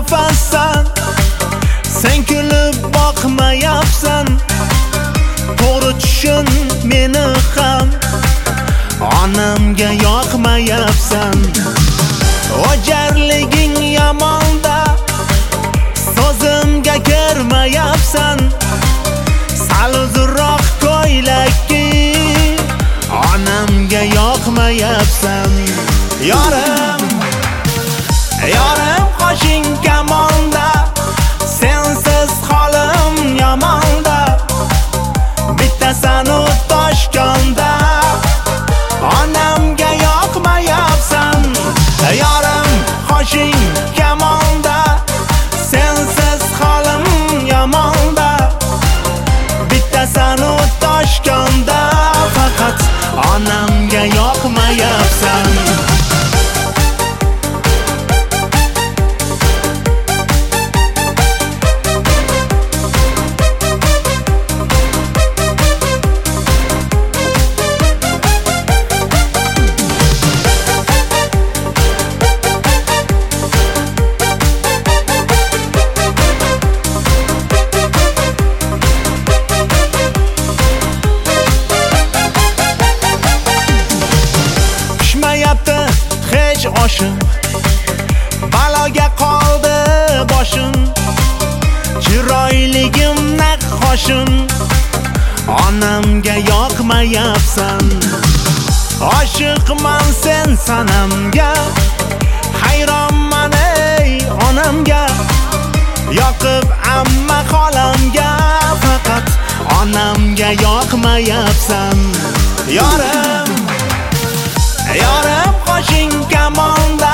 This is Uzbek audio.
nafassan, sen kulib boqmayapsan. To'g'ri tushun meni ham, onamga yoqmayapsan. O'jarliging yomonda, so'zimga kirmayapsan. Sal uzunroq ko'ylakki, onamga yoqmayapsan. Yorim, yorim qo'shing kamonda, sensiz holim yomonda. Bittasan u Toshkentda, onamga yoqmayapsan. Yorim qo'shing kamonda, sensiz holim yomonda. Bittasan u Toshkentda, faqat onamga yoqmayapsan. Hech oshim, baloga qoldi boshim. Chiroyligim naq qoshim, onamga yoqmayapsan. Oshiqman sen sanamga, hayronman ey onamga. Yoqib amma xolamga, faqat onamga yoqmayapsan. Yorim, yorim qo'shing kamonda,